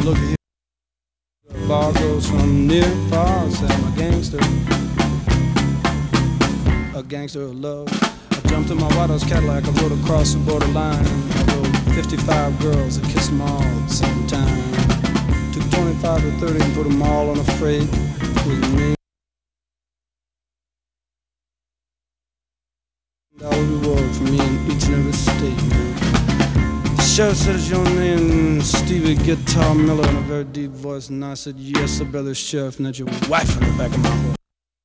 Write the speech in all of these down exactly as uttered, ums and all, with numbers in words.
look here. Bar goes from near and far. Say I'm a gangster, a gangster of love. I jumped in my White House Cadillac. I rode across the borderline. I rode fifty-five girls. I kissed them all at the same time. Took twenty-five or thirty and put them all on a freight with me. Dollar reward for me in each and every state, man. The sheriff said, "Is your name Stevie Guitar Miller?" in a very deep voice, and I said, "Yes, sir, brother sheriff," and that's your wife in the back of my horse.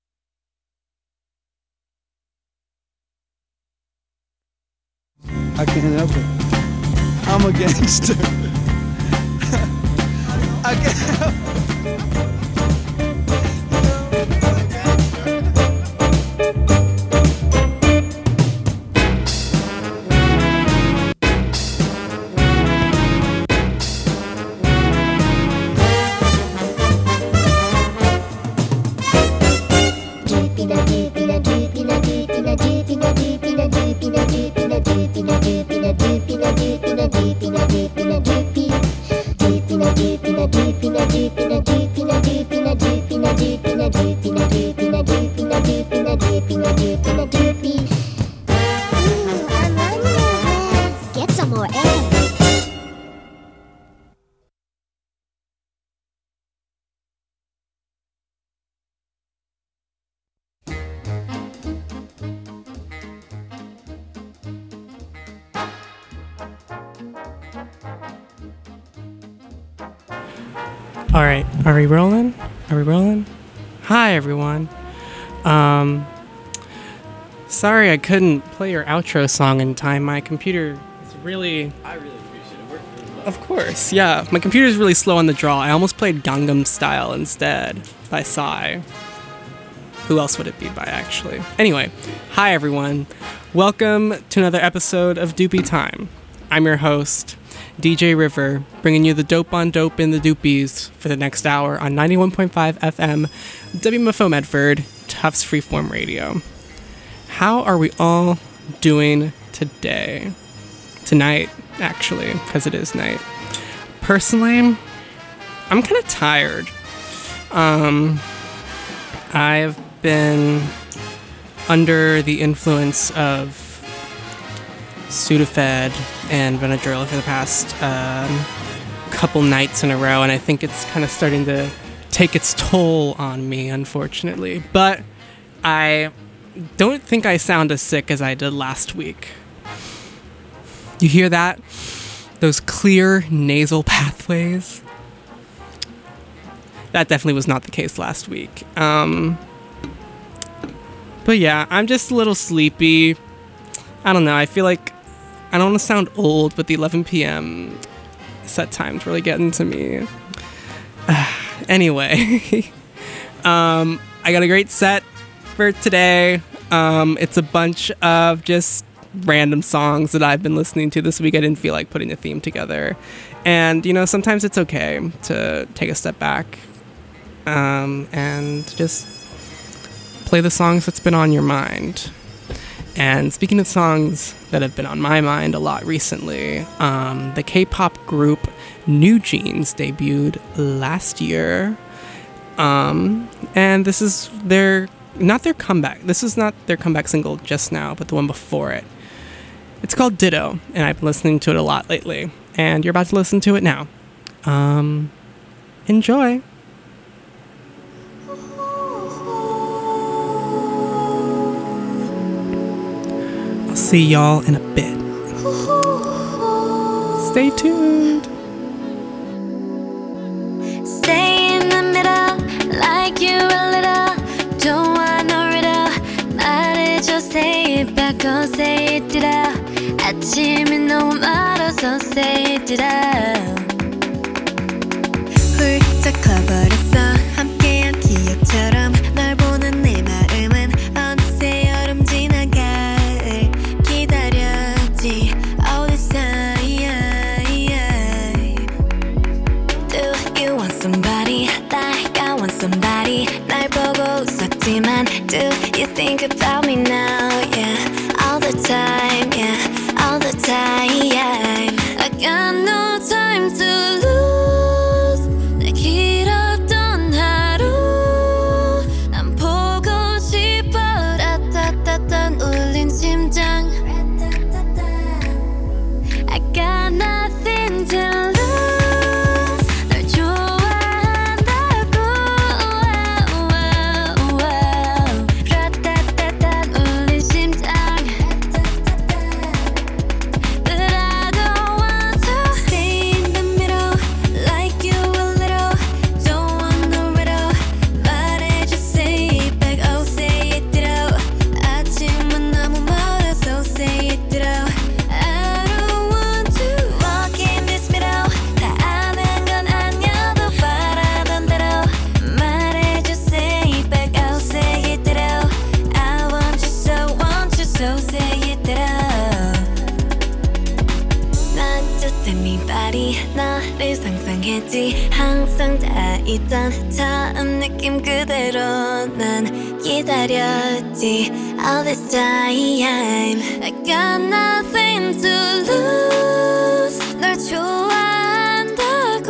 I can't help it. I'm a gangster. I can't help it. Get some more air. All right, are we rolling? Are we rolling? Hi, everyone. Um, sorry I couldn't play your outro song in time. My computer is really... I really appreciate it. It worked really well. Of course, yeah. My computer's really slow on the draw. I almost played Gangnam Style instead by Psy. Who else would it be by, actually? Anyway, hi, everyone. Welcome to another episode of Doopy Time. I'm your host, D J River, bringing you the dope on dope in the doopies for the next hour on ninety-one point five F M, W M F O Medford, Tufts Freeform Radio. How are we all doing today? Tonight, actually, because it is night. Personally, I'm kind of tired. Um, I've been under the influence of Sudafed and Benadryl for the past um, couple nights in a row, and I think it's kind of starting to take its toll on me, unfortunately. But I don't think I sound as sick as I did last week. You hear that? Those clear nasal pathways? That definitely was not the case last week. Um, but yeah, I'm just a little sleepy. I don't know, I feel like I don't want to sound old, but the eleven p.m. set time's really getting to me. Anyway, um, I got a great set for today. Um, it's a bunch of just random songs that I've been listening to this week. I didn't feel like putting a theme together. And, you know, sometimes it's okay to take a step back um, and just play the songs that's been on your mind. And speaking of songs that have been on my mind a lot recently, um, the K-pop group New Jeans debuted last year. Um, and this is their, not their comeback. This is not their comeback single just now, but the one before it. It's called Ditto, and I've been listening to it a lot lately. And you're about to listen to it now. Um, enjoy. See y'all in a bit. Stay tuned. Stay in the middle, like you a little. Don't want no riddle. 말해줘, say it back, oh say it out. 아침이 너무 멀어서 say it out. 훌쩍 커버렸어, 함께한 기억처럼. 널 보는 내 마음은 어느새 여름 지나가. All this time, do you want somebody like I want somebody? 날 보고 웃었지만 do you think about me now? Yeah, all the time, yeah, all the time. I got no time to lose. 너를 상상했지 항상 다 있던 처음 느낌 그대로 난 기다렸지 All this time I got nothing to lose 널 좋아한다고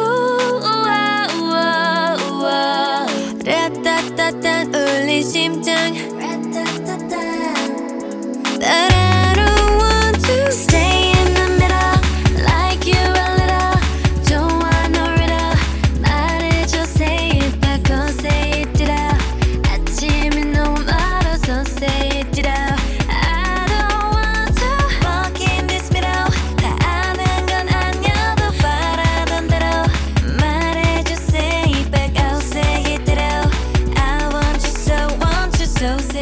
라따따따 울린 심장 But I don't want to stay in the middle like you a little Don't want no riddle 말해줘 say it back or say it it out 아침이 너무 멀어서 say it it out I don't want to walk in this middle 다 아는 건 아니어도 바라던 대로 말해줘 say it back I'll say it it out I want you so want you so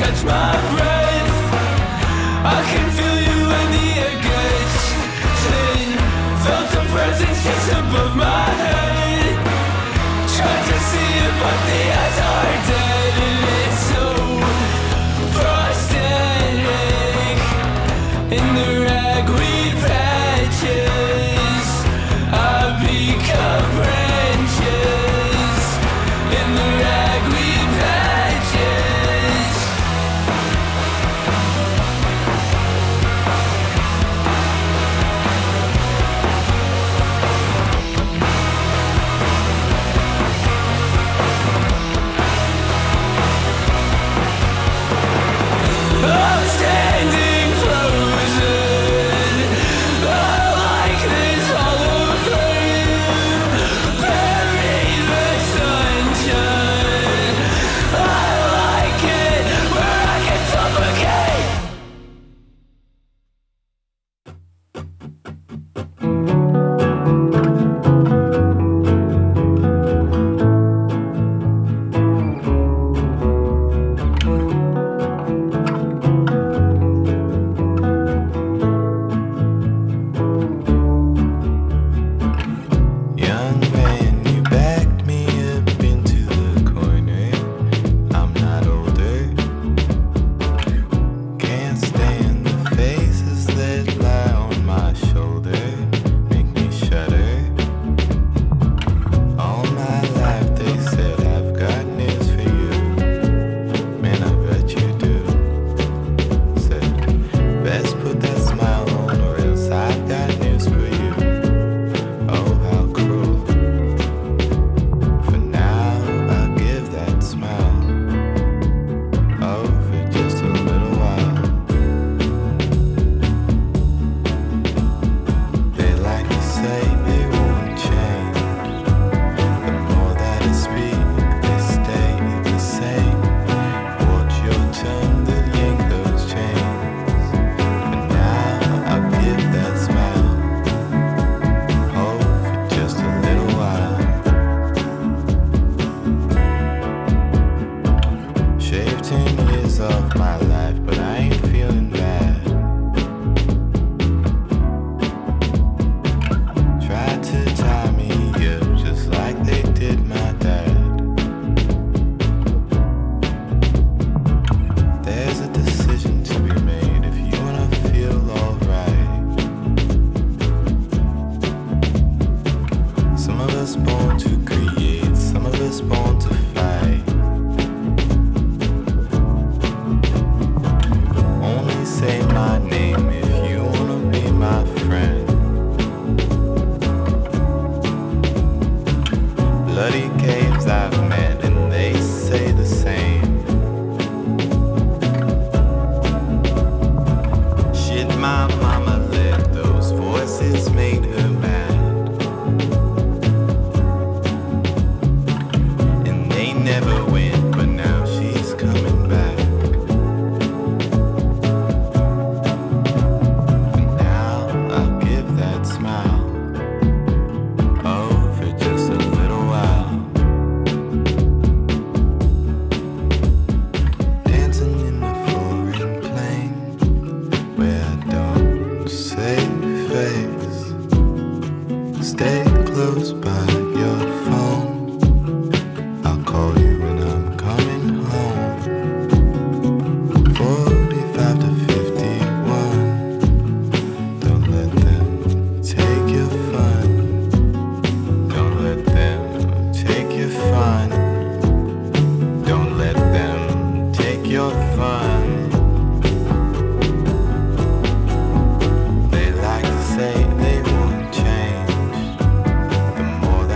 catch my breath. I can feel you when the air gets thin. Felt a presence just above my head. Tried to see it but the eyes are dead. And it's so prosthetic. In the ragweed patches I've become branches. In the ragweed patches. I'm standing frozen. I like this hollow flame. Bury the sunshine. I like it where I can suffocate. Young man, you backed me up into the corner. I'm not older. Can't stand the faces that lie on my shoulder. Make me shudder. All my life they said I've got news for you. Man, I bet you do. Said, best put that smile on or else I've got news for you. Oh, how cruel. For now, I'll give that smile. Oh, for just a little while. They like to say they won't change. The more that I speak, they stay the same. Watch your tongue, they'll yank those chains. For now, I'll give that smile. Oh, for just a little while. Shaved ten years off my life, but I ain't feeling bad. Tried to tie me up just like they did my dad. There's a decision to be made if you wanna feel alright. Some of us born to create, some of us born to fight. Only say my name if you wanna be my friend. Bloody caves I've met and they say the same. Shit my mama led, those voices made her mad. And they never went, but now she's coming back. For now, I'll give that smile. Oh, for just a little while. Dancing in a foreign plane where I don't say face. Stay close by your phone. I'll call you when I'm coming home. forty-five to fifty-one. Don't let them take your fun. Don't let them take your fun. Don't let them take your fun. They like to say they won't change. The more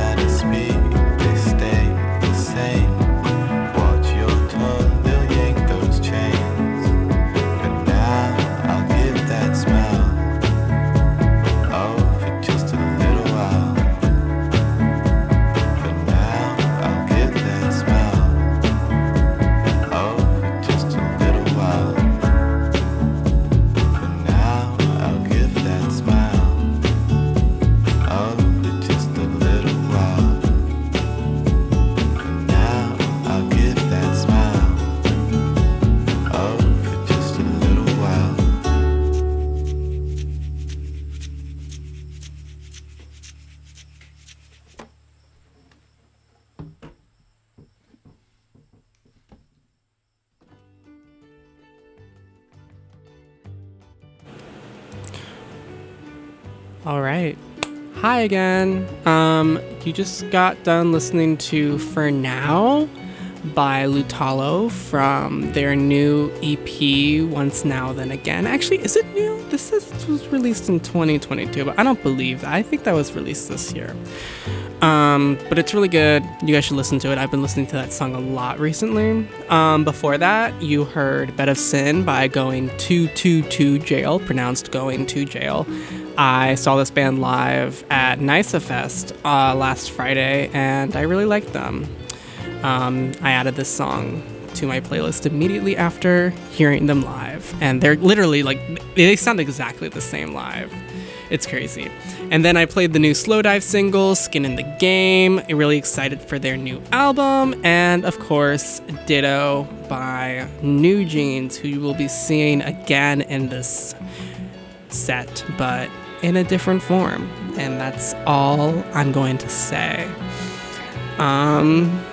All right. Hi again. Um, you just got done listening to For Now by Lutalo from their new E P, Once Now Then Again. Actually, is it new? This says it was released in twenty twenty-two, but I don't believe that. I think that was released this year. Um, but it's really good. You guys should listen to it. I've been listening to that song a lot recently. Um, before that, you heard Bed of Sin by Going to to to Jail, pronounced Going to Jail. I saw this band live at Nysa Fest uh, last Friday, and I really liked them. Um, I added this song to my playlist immediately after hearing them live, and they're literally like, they sound exactly the same live. It's crazy. And then I played the new Slowdive single, Skin in the Game. I'm really excited for their new album. And of course, Ditto by New Jeans, who you will be seeing again in this set, but in a different form. And that's all I'm going to say. Um,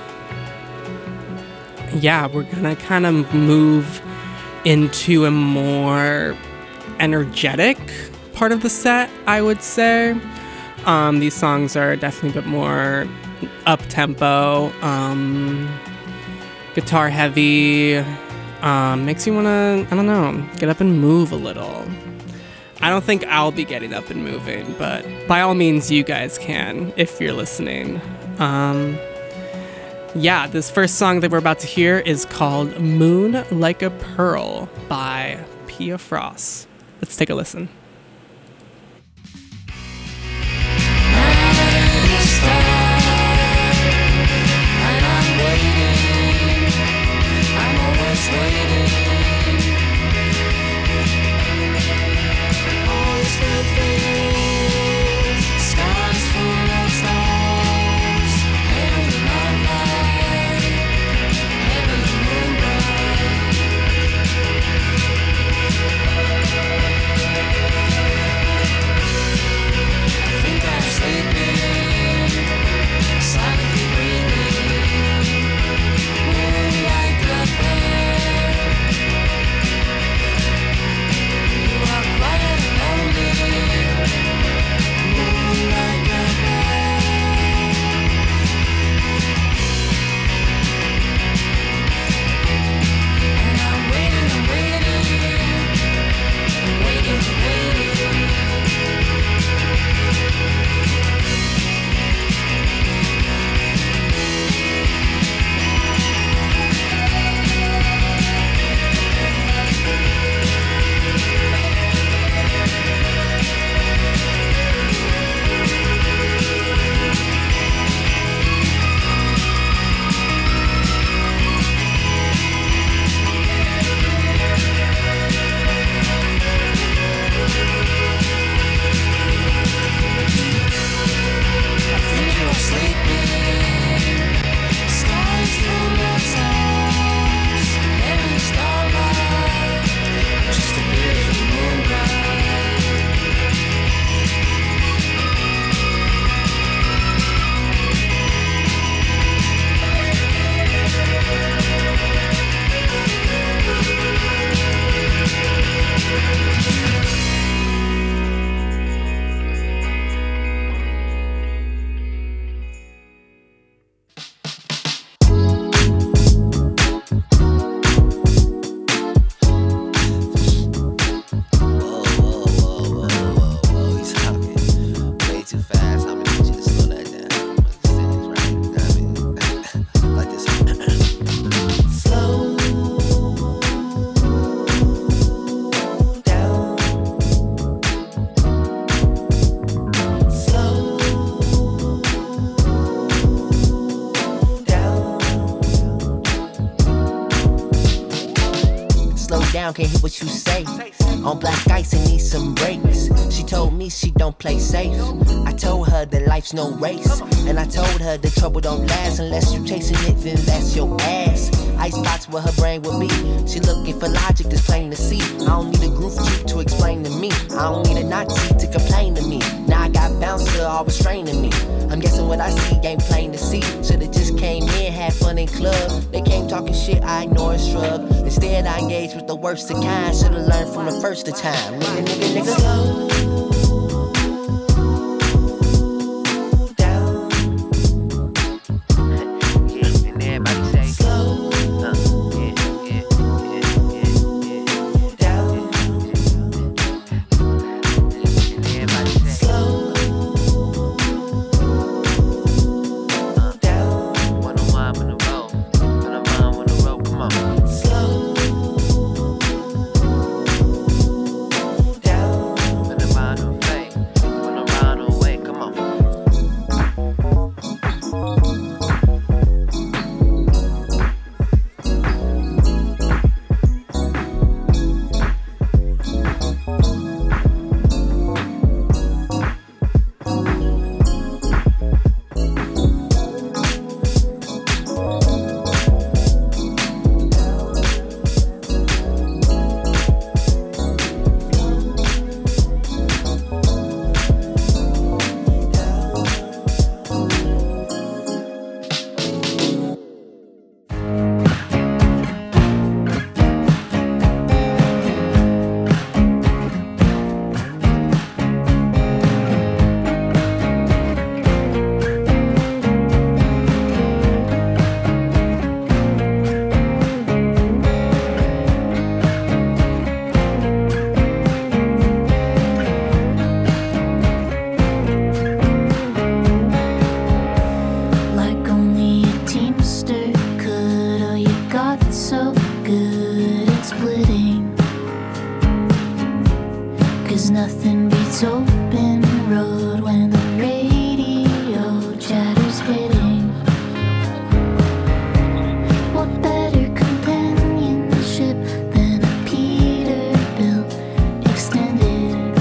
yeah, we're gonna kind of move into a more energetic part of the set, I would say. Um, these songs are definitely a bit more up-tempo, um, guitar heavy, um, makes you want to, I don't know, get up and move a little. I don't think I'll be getting up and moving, but by all means, you guys can if you're listening. Um, yeah, this first song that we're about to hear is called Moon Like a Pearl by Pia Frost. Let's take a listen. Can't hear what you say. On black ice and need some brakes. She told me she don't play safe. I told her that life's no race. And I told her the trouble don't last unless you chasing it, then that's your ass. Ice spots where her brain would be. She looking for logic that's plain to see. I don't need a groove chick to explain to me. I don't need a Nazi to complain to me. Now I got bouncer all restraining me. I'm guessing what I see ain't plain to see. Should've just came in, had fun in club. They came talking shit, I ignore and shrug. Instead I engaged with the worst of kind. Should've learned from the first of time. Nigga, nigga, nigga. 'cause nothing beats open road when the radio chatter's hitting. What better companionship than a Peterbilt extended?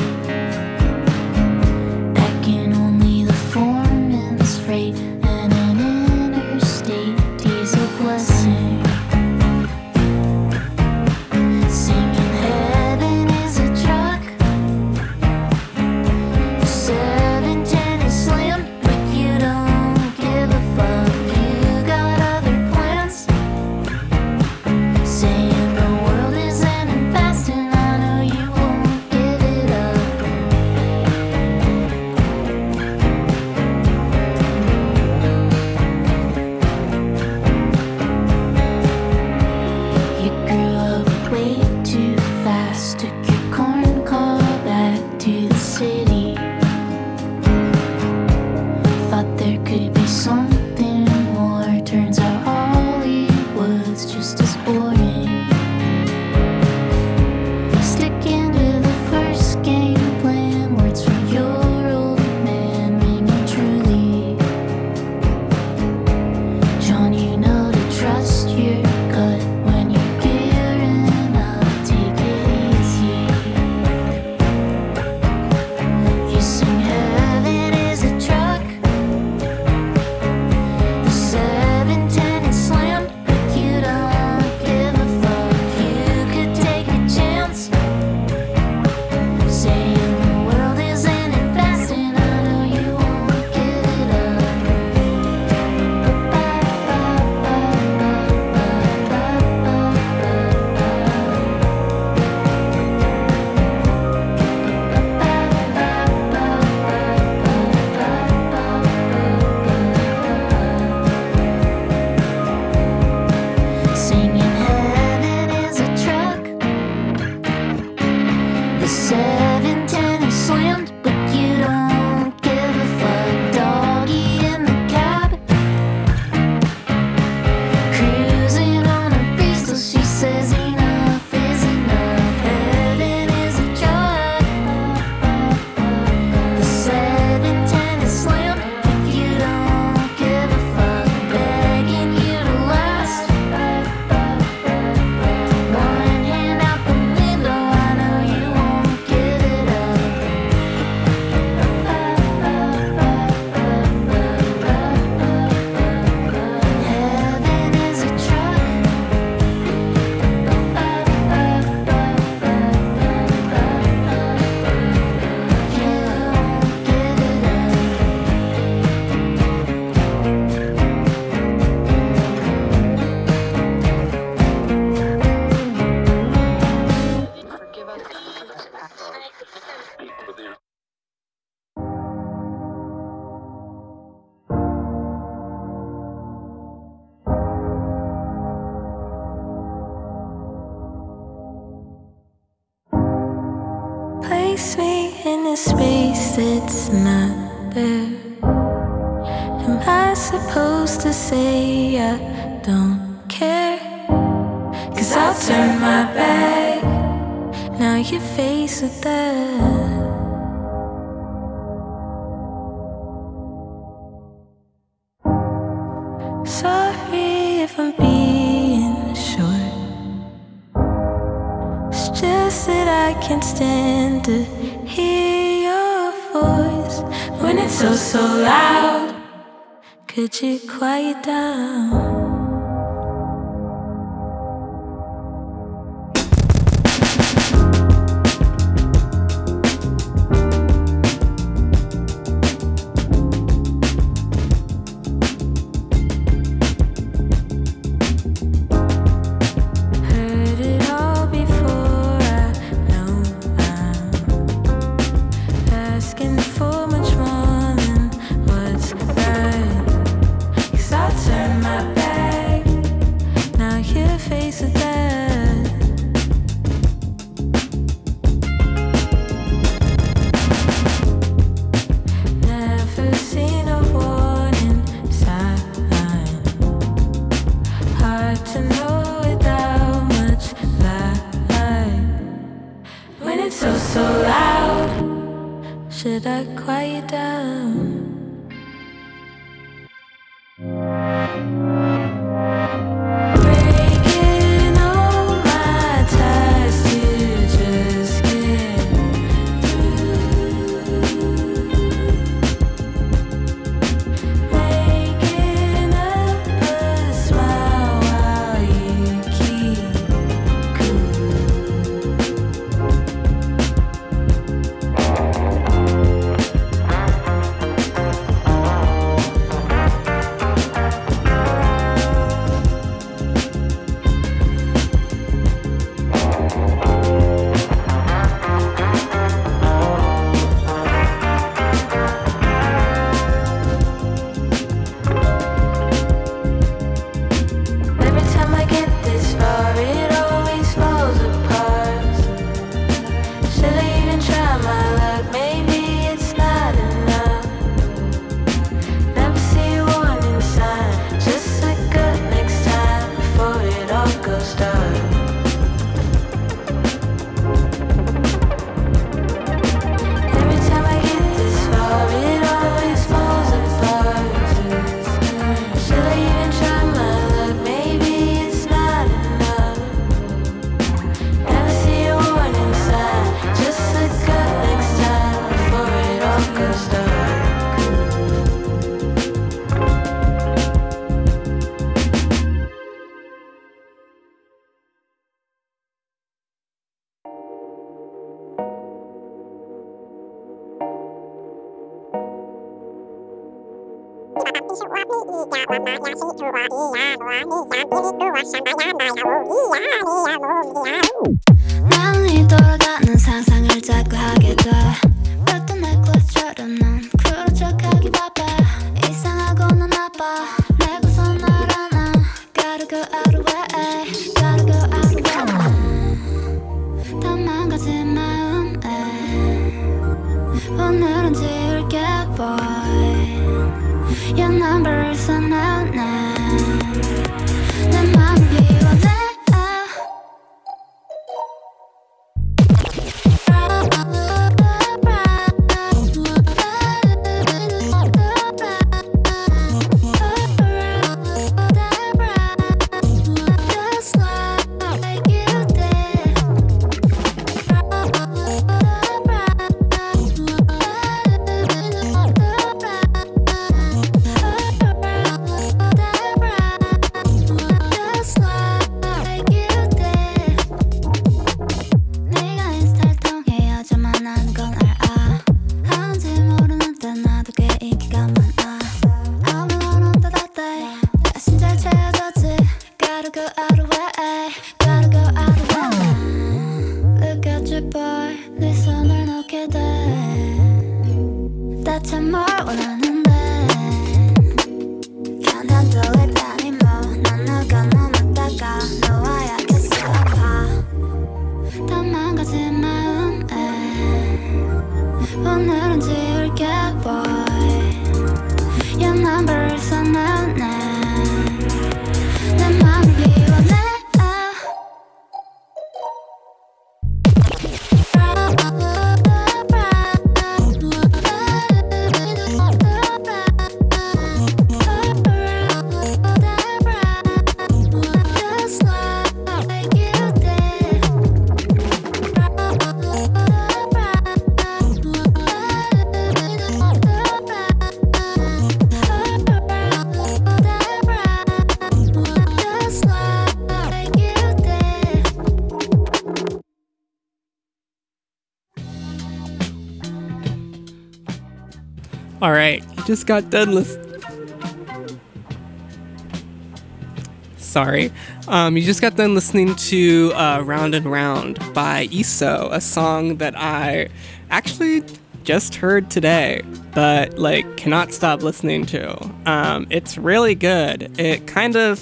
Packing only the foreman's freight and an interstate diesel blessing. Singing heaven is a truck. seven ten is slim, but you don't give a fuck. You got other plans. Saying the world is ending fast, and I know you won't give it up. You grew up way too fast, took your corn car back to the city. Thought there could be something more. Turns out Hollywood's just as boring. Sticking to the first game plan, words from your old man ringing truly. John, you know to trust your gut when you're gearing up. Take it easy. You sing heaven is a truck. The seven ten is slammed, but you don't give a fuck. You could take a chance. Saying the world is ending fast, and I know you won't give it up. Singing heaven is a truck. The seven ten is slammed, but you don't give a fuck. Doggy in the cab, cruising on a breeze till she says enough is enough. Heaven is a truck. The seven ten is slammed, but you don't give a fuck. Begging you to last. One hand out the window, I know you won't give it up. Heaven is a truck. You won't give it up. Place me in a space that's not there. Am I supposed to say I don't care? 'Cause I'll turn my back. Now you're faced with that. Sorry if I'm being short. It's just that I can't stand to hear your voice when it's so, so loud. Could you quiet down? Heard it all before, I know I'm asking for much more than what's right. 'Cause I'll turn my back. should I quiet down? Breaking all my ties to just get through. Making up a smile while you keep Every time I get this far, it always falls apart. Should I even try my luck? Maybe it's not enough. Never see a warning sign. Just look up next time before it all goes dark. Every time I get this far, it always falls apart. Should I even try my luck? Maybe it's not enough. Never see a warning sign. Just look up next time before it all goes dark. 마음이 돌아가는 상상을 자꾸 하게 돼 어떤 넥klace처럼 넌 그런 척하기 바빠 이상하고는 나빠 내고서 널 안아 Gotta go out of way Gotta go out of way 다 망가진 마음에 오늘은 지울게 boy Your number is unknown 내 맘을 비워내 네가 인스타를 통해 여자만 하는 건 알아 하는지 모르는데 나도 꽤 인기가 많아 아무런 없다 닿대 다신 잘 채워졌지 Gotta go out of way Gotta go out of way Look at you boy 네 손을 놓게 돼 대체 뭘 원하는데 Can't handle it anymore 난 너가 너무 따가 너와 약해서 아파 다 망가진 마음에 오늘은 지울게 boy Your number is unknown 내 맘을 비워내 Just like you did Just like you did All right, you just got done listening. Sorry. Um, you just got done listening to uh, Round and Round by I S O, a song that I actually just heard today, but like cannot stop listening to. Um, it's really good. It kind of...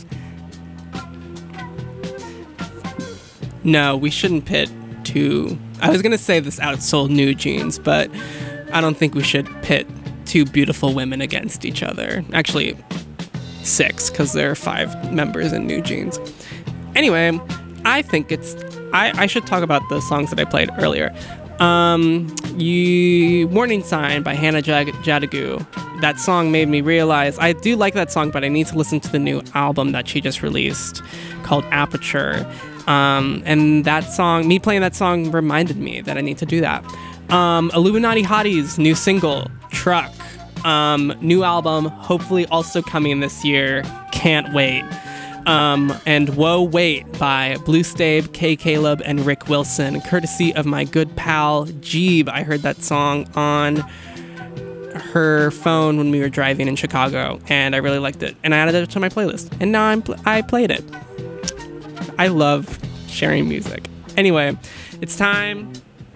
No, we shouldn't pit two... I was going to say this outsold New Jeans, but I don't think we should pit two beautiful women against each other. Actually, six, because there are five members in New Jeans. Anyway, I think it's... I, I should talk about the songs that I played earlier. Um, you Warning Sign by Hannah Jag- Jadagu. That song made me realize I do like that song, but I need to listen to the new album that she just released called Aperture. Um, and that song, me playing that song reminded me that I need to do that. Um, Illuminati Hotties, new single, Truck. Um, new album, hopefully also coming this year. Can't wait. Um, and Whoa Wait by Blue Stave, K Caleb, and Rick Wilson, courtesy of my good pal Jeeb. I heard that song on her phone when we were driving in Chicago, and I really liked it. And I added it to my playlist, and now I'm pl- I played it. I love sharing music. Anyway, it's time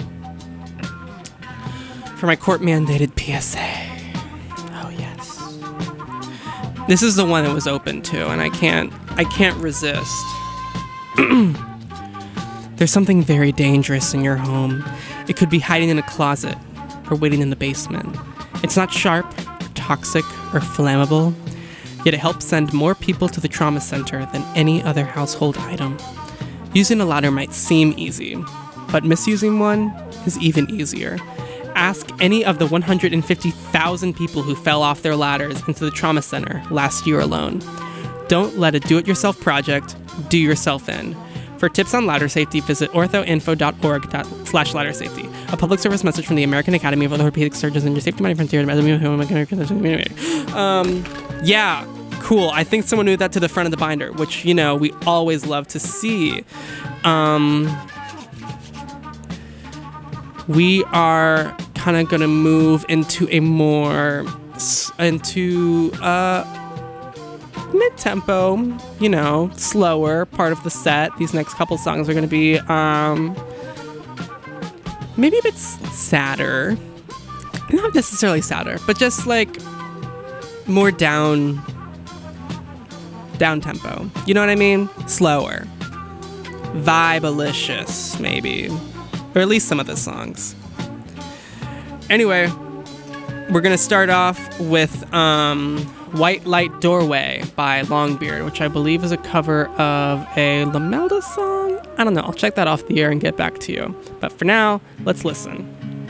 for my court-mandated P S A. Oh yes, this is the one it was open to, and I can't I can't resist. There's something very dangerous in your home. It could be hiding in a closet or waiting in the basement. It's not sharp, toxic, or flammable, yet it helps send more people to the trauma center than any other household item. Using a ladder might seem easy, but misusing one is even easier. Ask any of the one hundred fifty thousand people who fell off their ladders into the trauma center last year alone. Don't let a do-it-yourself project do yourself in. For tips on ladder safety, visit orthoinfo.org slash ladder safety. A public service message from the American Academy of Orthopedic Surgeons and your safety money frontier. Um, yeah, cool. I think someone moved that to the front of the binder, which, you know, we always love to see. Um, we are kind of going to move into a more, into, uh, mid-tempo, you know, slower part of the set. These next couple songs are going to be um, maybe a bit s- sadder. Not necessarily sadder, but just like more down, down tempo. You know what I mean? Slower. Vibe-alicious, maybe. Or at least some of the songs. Anyway, we're going to start off with um, White Light Doorway by Longbeard, which I believe is a cover of a Lamelda song. I don't know. I'll check that off the air and get back to you. But for now, let's listen.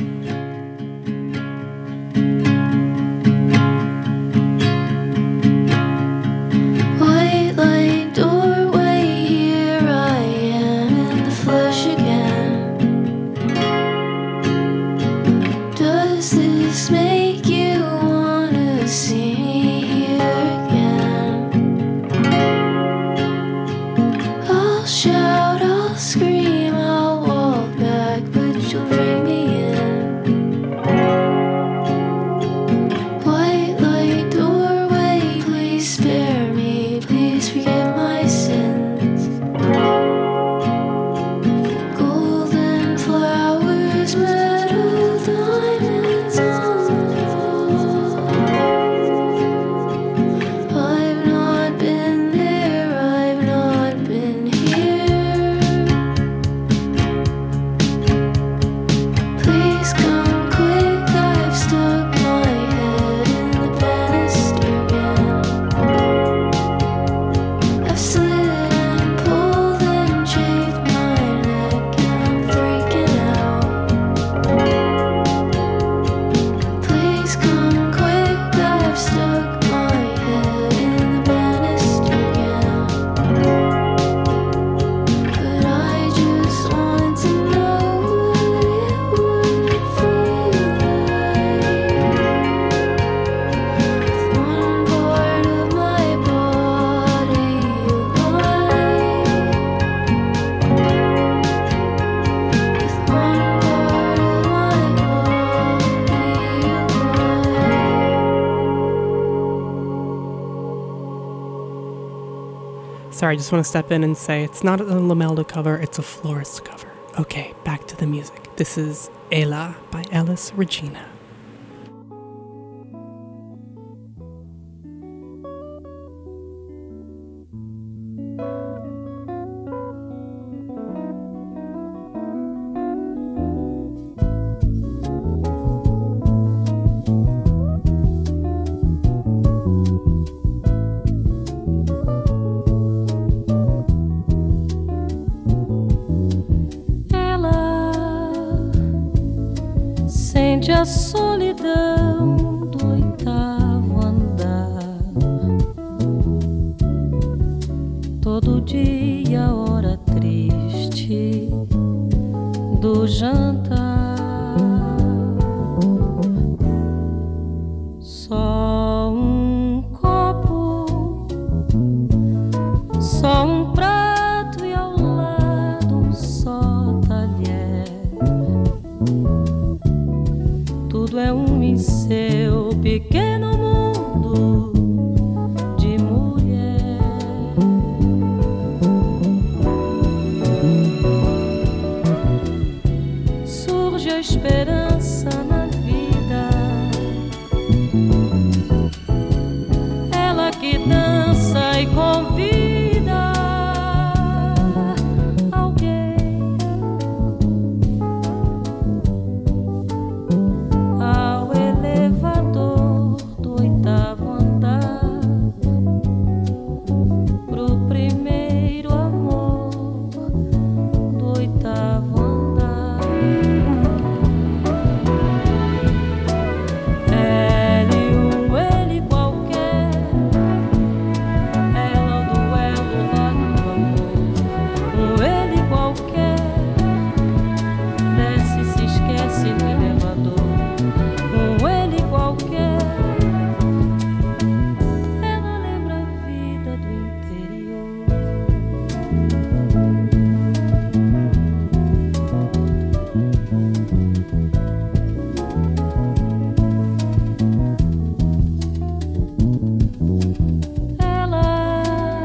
White light doorway, here I am in the flesh again. Does this make you wanna see me here again? I'll shout, I'll scream, I'll walk back, but you'll bring me in. White light doorway, please spare me, please forgive my sins. Golden flowers, metal diamonds on the wall. I've not been there, I've not been here. Please come quick, I've stuck my head in the banister again. I've slid and pulled and chafed my neck and I'm freaking out. Please come quick, I've stuck my head in the banister again. But I just want to know what it would feel like. With one part of my body alive. With one part of my body alive. Sorry, I just want to step in and say it's not a Lamelda cover, it's a Florist cover. Okay, back to the music. This is Ela by Ellis Regina. Ella, sente a solidão do oitavo andar. Todo dia, hora triste do jantar. Só um copo, só um prato e ao lado um só talher. Tudo é um em seu pequeno mundo de mulher. Surge a esperança na vida, ela que dança e convida alguém ao elevador do oitavo andar, pro primeiro amor do oitavo andar. Ele, um ele qualquer, ela o duelo lá no amor. Um ele qualquer, desce e se esquece no elevador. Um ele qualquer, ela lembra a vida do interior. Ela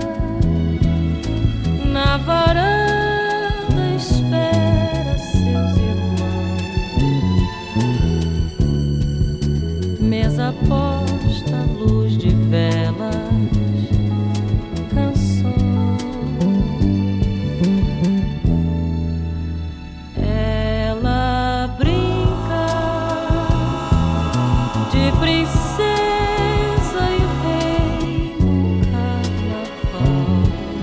na varanda espera seus irmãos. Mesa posta, luz de velas, canções. Ela brinca de princesa e rei no carnaval.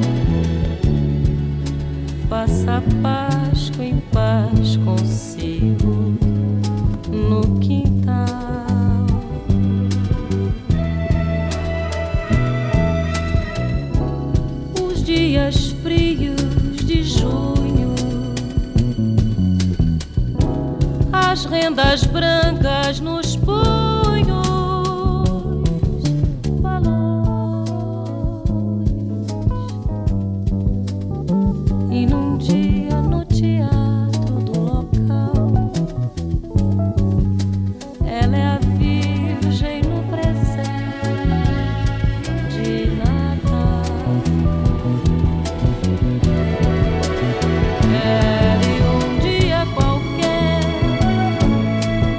Passa a Páscoa em paz consigo no quintal. Os dias frios de junho, as rendas brancas nos punhos, balões. E num dia no teatro do local, ela é a Virgem no presente de Natal. Ela e um dia qualquer,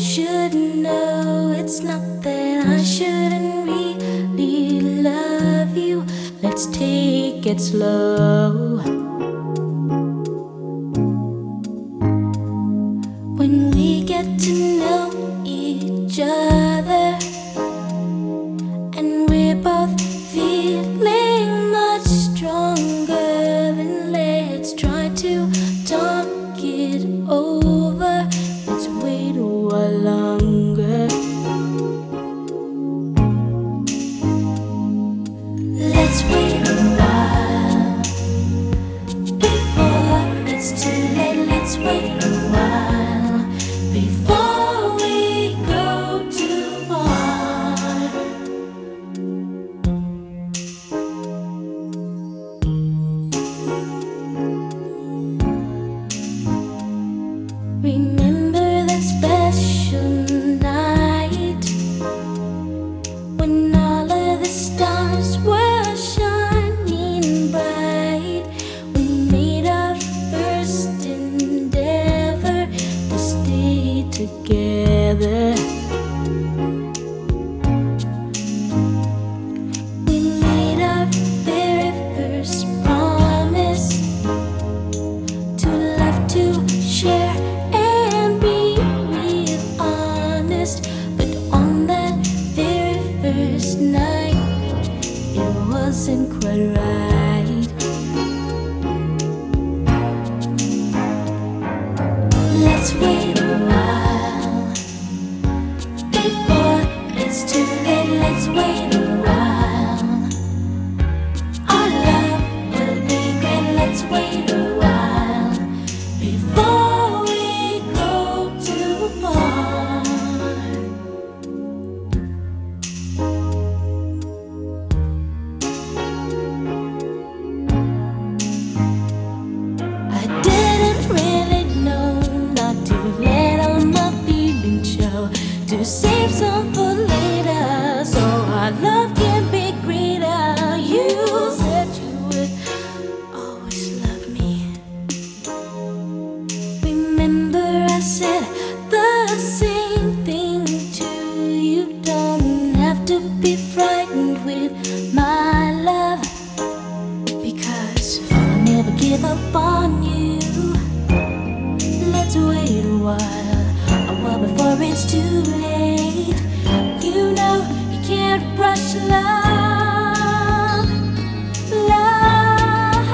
should know it's not that I shouldn't really love you. Let's take it slow. When we get to know each other and we're both feeling much stronger, then let's try to talk it over. Let's wait a while longer. Let's wait a while before it's too late. Let's wait a while before we go too far. Remember that special night when all of the stars were shining bright. We made our first endeavor to stay together. We made our very first promise to love, to share, and be real honest. But on that very first night, it wasn't quite right. Let's wait a while before it's too late. Let's wait a while. Our love will be great. Let's wait a while before we go too far. I didn't really know not to let all my feelings show, to save some for later, so our love can be greater. You said you would always love me. Remember I said the same thing to you. Don't have to be frightened with my love, because I'll never give up on you. Let's wait a while, a while before it's too late. You know you can't rush love, love.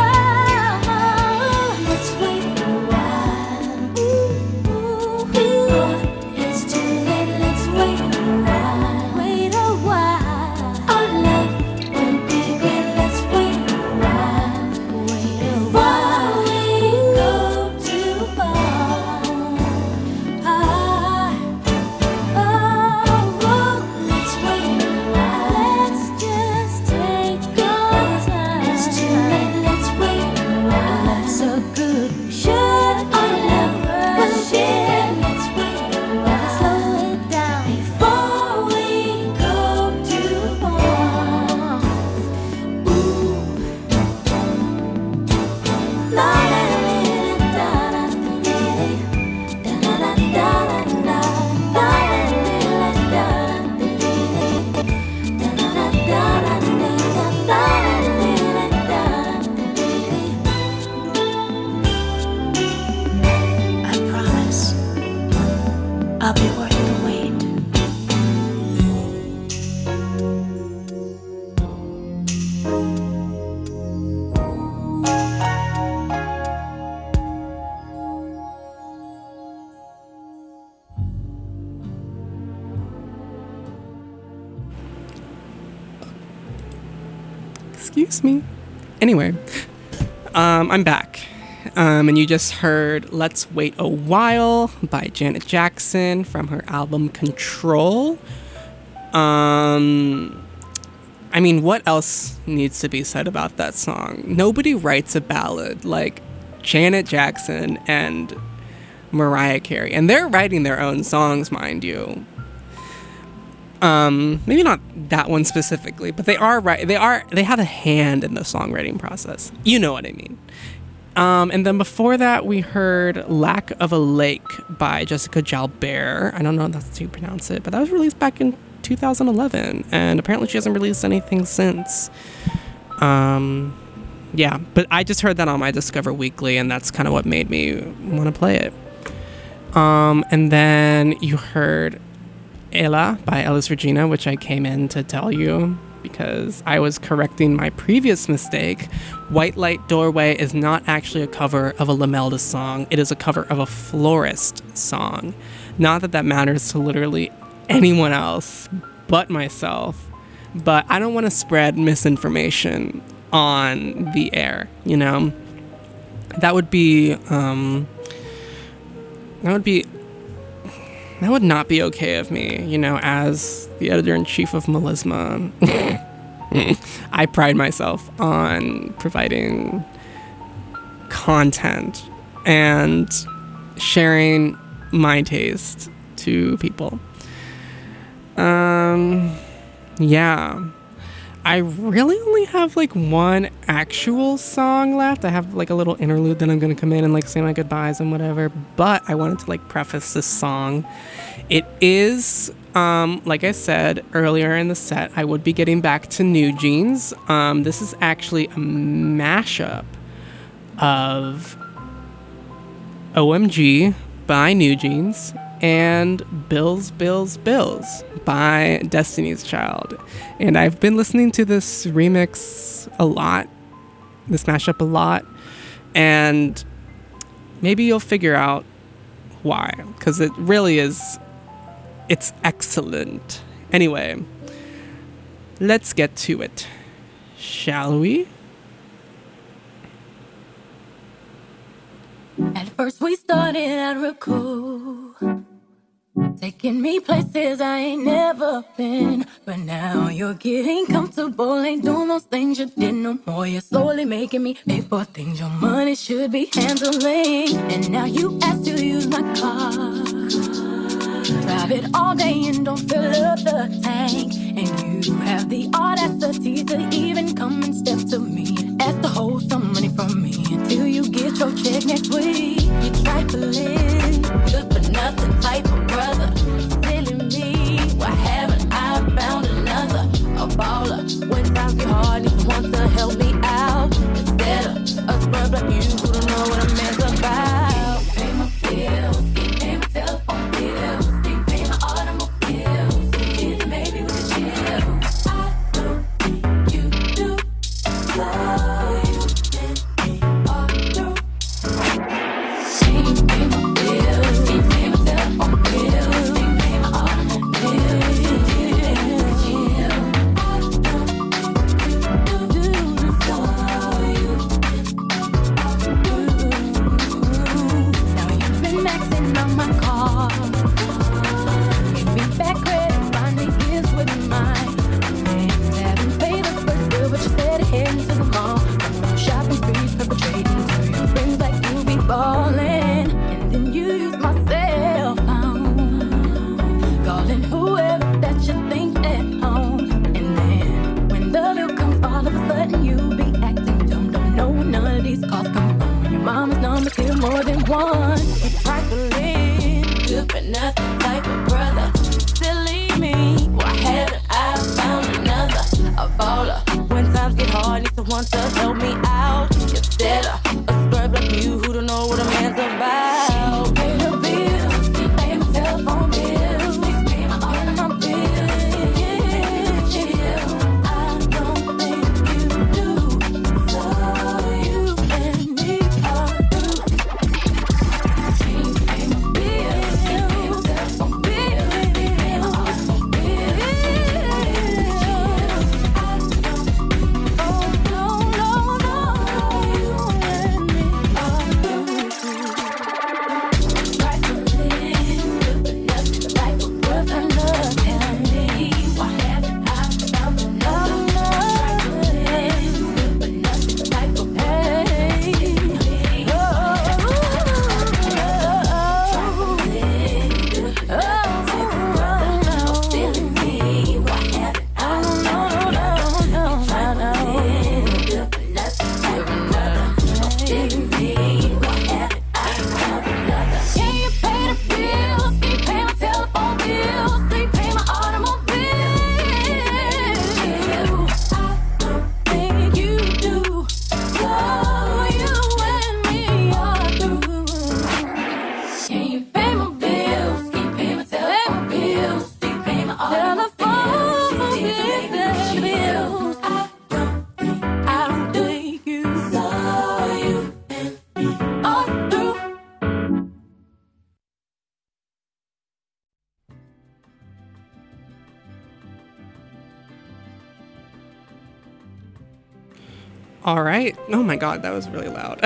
Let's wait a while before it's too late. Let's wait a while, wait a while. Our love will be great. Let's wait a while, wait a while. We go too far. Ah, oh, oh, let's wait a while. Let's just take our time. It's too late. Let's wait a while. Love's so good, we should our love rush it. Let's wait a while. Slow it down before we go too far. Ooh. La la la da da da da da da da da da. La la la da da da da da da da da da da. I promise I'll be worth the wait. Excuse me. Anyway, um, I'm back. Um, and you just heard Let's Wait a While by Janet Jackson from her album Control. Um, I mean, what else needs to be said about that song? Nobody writes a ballad like Janet Jackson and Mariah Carey. And they're writing their own songs, mind you. Um, maybe not that one specifically, but they are right. They are. They have a hand in the songwriting process. You know what I mean. Um, and then before that, we heard Lack of a Lake by Jessica Jalbert. I don't know if that's how you pronounce it, but that was released back in two thousand eleven. And apparently she hasn't released anything since. Um, yeah, but I just heard that on my Discover Weekly, and that's kind of what made me want to play it. Um, and then you heard Ella by Elis Regina, which I came in to tell you because I was correcting my previous mistake. White Light Doorway is not actually a cover of a Lamelda song. It is a cover of a Florist song. Not that that matters to literally anyone else but myself, but I don't want to spread misinformation on the air, you know? That would be, um, that would be, that would not be okay of me, you know, as the editor-in-chief of Melisma. I pride myself on providing content and sharing my taste to people. Um, yeah. I really only have like one actual song left. I have like a little interlude that I'm going to come in and like say my goodbyes and whatever. But I wanted to like preface this song. It is, um, like I said earlier in the set, I would be getting back to New Jeans. Um, this is actually a mashup of O M G by New Jeans and Bills, Bills, Bills by Destiny's Child. And I've been listening to this remix a lot, this mashup a lot, and maybe you'll figure out why, because it really is, it's excellent. Anyway, let's get to it, shall we? At first we started out real cool, taking me places I ain't never been. But now you're getting comfortable, ain't doing those things you did no more. You're slowly making me pay for things your money should be handling. And now you ask to use my car, drive it all day and don't fill up the tank. And you have the audacity to even come and step to me, ask to hold some money from me until you get your check next week. You trifling, good for nothing type of brother. Silly me, why haven't I found another? A baller, when times get hard, need someone to help me out. Instead of a scrub like you who don't know what a man's about. You pay my bills, you pay my telephone bills, you pay my automobiles, you get maybe with a chill. I don't need you to love you, and me all through. You pay my bills, you pay my telephone bills, you pay my automobiles, you get maybe with a chill. I don't need you to love you, and now you've been maxing on my car. Give me back credit, finally gives with mine. And haven't paid the first bill, but you're steady heading to the mall. Shopping sprees, perpetrating to your friends like you be ballin'. And then you use my cell phone, calling whoever that you think at home. And then when the bill comes, all of a sudden you be acting dumb. Don't know where none of these calls come from. When your mama's number's here more than one. It's trifling, good for nothing type of brother. Silly me, why haven't I found another? A baller, when times get hard, need someone to help me out. Instead of a scrub like you who don't know what a man's about. Pay the bills, pay my telephone bills, pay my automobiles. All right. Oh my God, that was really loud.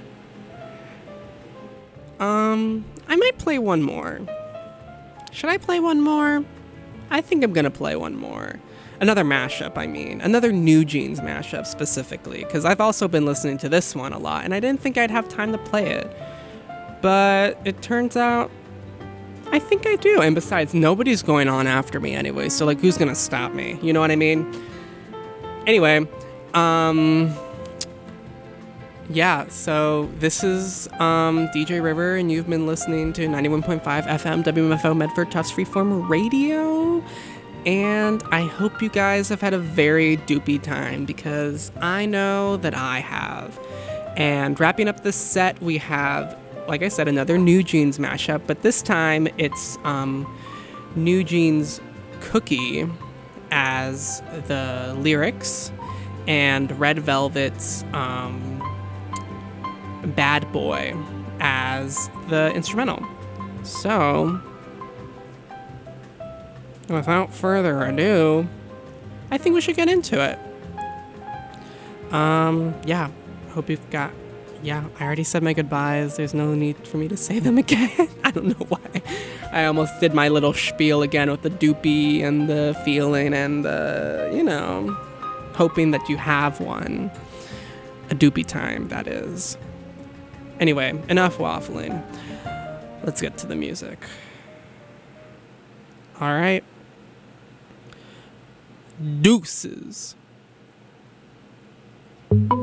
um, I might play one more. Should I play one more? I think I'm gonna play one more. Another mashup, I mean. Another New Jeans mashup specifically, because I've also been listening to this one a lot, and I didn't think I'd have time to play it. But it turns out I think I do. And besides, nobody's going on after me anyway, so like, who's gonna stop me? You know what I mean? Anyway, um... yeah, so this is um, D J River, and you've been listening to ninety-one point five F M W M F O Medford Tufts Freeform Radio. And I hope you guys have had a very doopy time, because I know that I have. And wrapping up this set, we have, like I said, another New Jeans mashup, but this time it's um, New Jeans Cookie as the lyrics, and Red Velvet's um, Bad Boy as the instrumental. So, without further ado, I think we should get into it. Um, yeah, hope you've got, yeah, I already said my goodbyes. There's no need for me to say them again. I don't know why. I almost did my little spiel again with the doopy and the feeling and the, you know, hoping that you have one. A doopy time, that is. Anyway, enough waffling. Let's get to the music. All right. Deuces.